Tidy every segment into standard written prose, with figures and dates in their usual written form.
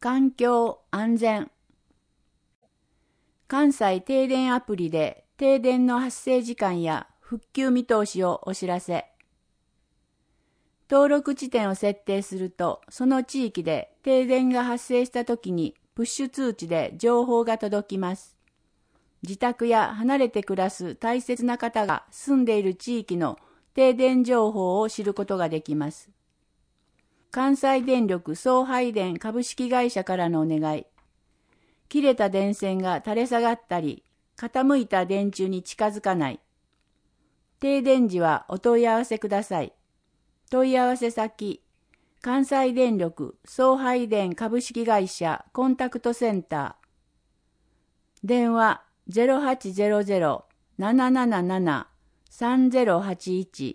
環境安全。関西停電アプリで停電の発生時間や復旧見通しをお知らせ。登録地点を設定すると、その地域で停電が発生したときにプッシュ通知で情報が届きます。自宅や離れて暮らす大切な方が住んでいる地域の停電情報を知ることができます。関西電力送配電株式会社からのお願い。切れた電線が垂れ下がったり、傾いた電柱に近づかない。停電時はお問い合わせください。問い合わせ先、関西電力送配電株式会社コンタクトセンター。電話0800-777-3081。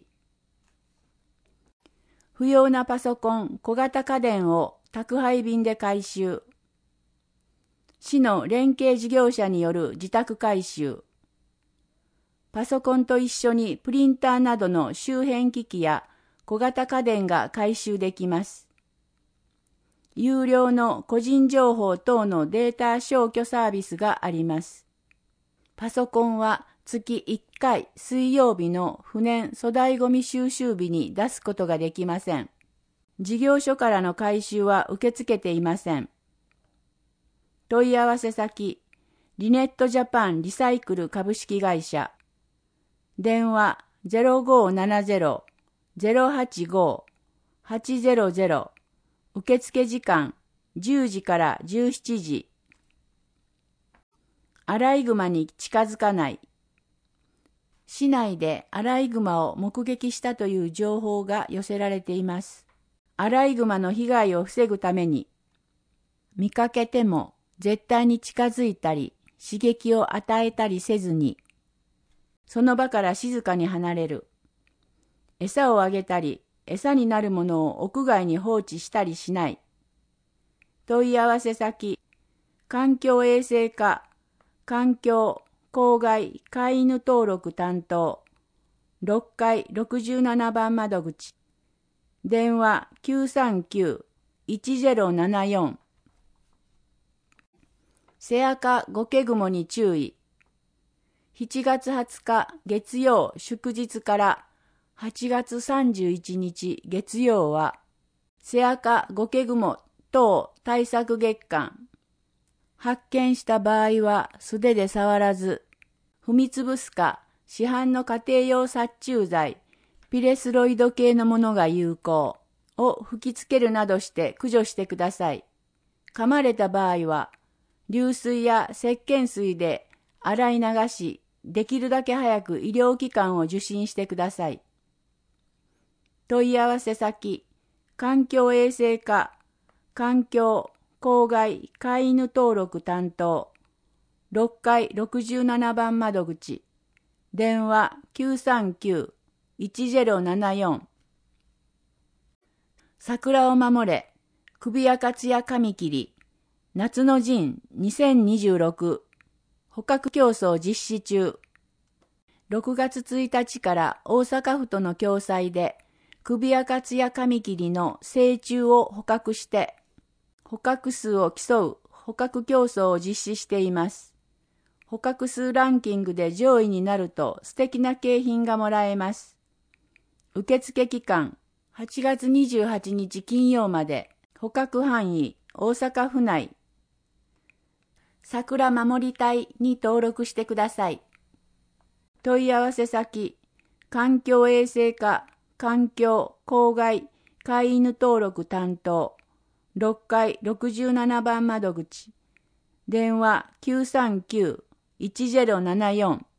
不要なパソコン、小型家電を宅配便で回収。市の連携事業者による自宅回収。パソコンと一緒にプリンターなどの周辺機器や小型家電が回収できます。有料の個人情報等のデータ消去サービスがあります。パソコンは月1回水曜日の不燃粗大ごみ収集日に出すことができません。事業所からの回収は受け付けていません。問い合わせ先、リネットジャパンリサイクル株式会社。電話0570-085-800。受付時間10時から17時。アライグマに近づかない。市内でアライグマを目撃したという情報が寄せられています。アライグマの被害を防ぐために、見かけても絶対に近づいたり刺激を与えたりせずに、その場から静かに離れる。餌をあげたり、餌になるものを屋外に放置したりしない。問い合わせ先、環境衛生課、環境公害飼い犬登録担当、6階67番窓口。電話939-1074。セアカゴケグモに注意。7月20日月曜祝日から8月31日月曜は、セアカゴケグモ等対策月間。発見した場合は素手で触らず、踏みつぶすか市販の家庭用殺虫剤、ピレスロイド系のものが有効を吹きつけるなどして駆除してください。噛まれた場合は、流水や石鹸水で洗い流し、できるだけ早く医療機関を受診してください。問い合わせ先、環境衛生課、環境公害飼い犬登録担当、6階67番窓口。電話939-1074。桜を守れ、首赤ツヤカミキリ、夏の陣2026。捕獲競争実施中。6月1日から大阪府との共催で、首赤ツヤカミキリの成虫を捕獲して、捕獲数を競う捕獲競争を実施しています。捕獲数ランキングで上位になると素敵な景品がもらえます。受付期間8月28日金曜まで。捕獲範囲大阪府内。桜守り隊に登録してください。問い合わせ先、環境衛生課、環境公害飼い犬登録担当、6階67番窓口。電話939-1074。